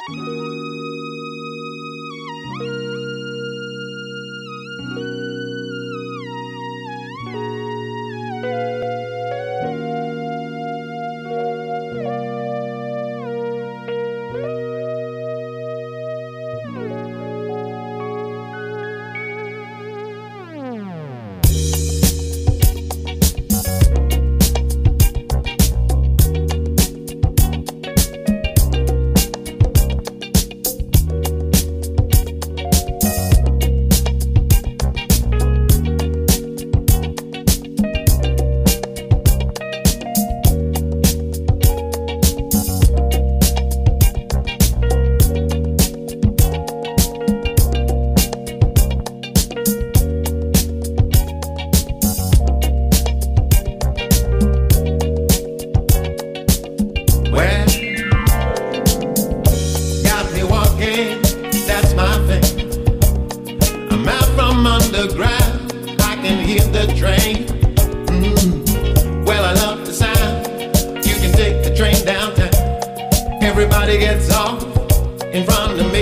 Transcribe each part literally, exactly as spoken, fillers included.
Everybody gets off in front of me.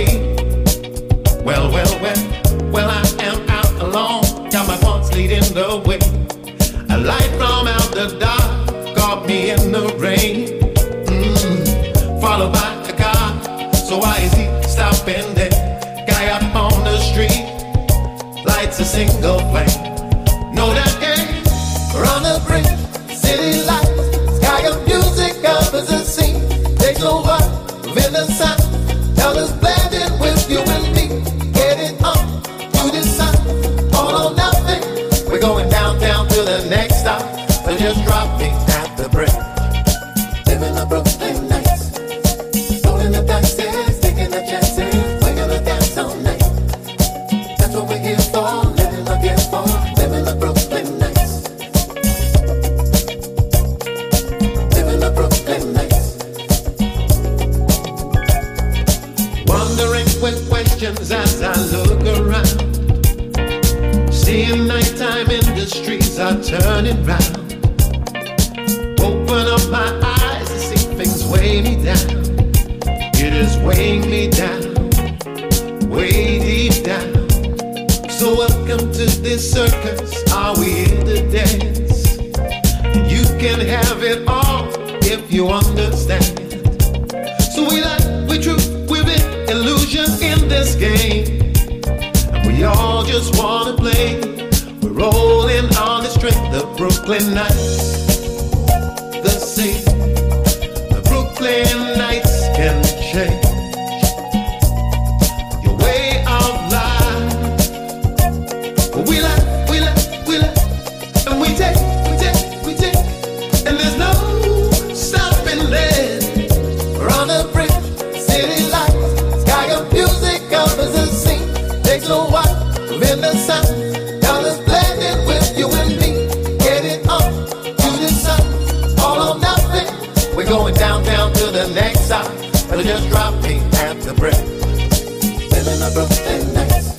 Well, well, well, well, I am out alone. Got my thoughts leading the way. A light from out the dark caught me in the rain. Mm, followed by a car, so why is he stopping there? Guy up on the street lights a single flame. Know that game, run the bridge, city lights, sky of music covers the scene. Takes over in the sun, tell us blending with you and me. Get it on, to the sun, all or nothing. We're going down, down to the next stop. So just drop me at the bridge. Living the Brooklyn nights, rolling the dice, taking the chances. We're gonna dance all night. That's what we're here for, living again for, living the Brooklyn nights. Living the Brooklyn nights. Wondering with questions as I look around, seeing nighttime industries are turning round. Open up my eyes to see things weigh me down. It is weighing me down, way deep down. So welcome to this circus, are we here to dance? You can have it all if you understand. So we lie, we true, we've been illusion in this game, and we all just wanna play. We're rolling on the strength of Brooklyn nights. The same, the Brooklyn nights can change your way of life. We lie, we lie, we lie, and we take, we take, we take, and there's no stopping there. We're on the bridge, city lights, sky of music covers the scene. Takes a while, we're in the sun, colors blending with you and me. Get it on, to the sun, all or nothing. We're going down, down to the next stop. It'll just drop me at the bridge. Living the Brooklyn nights.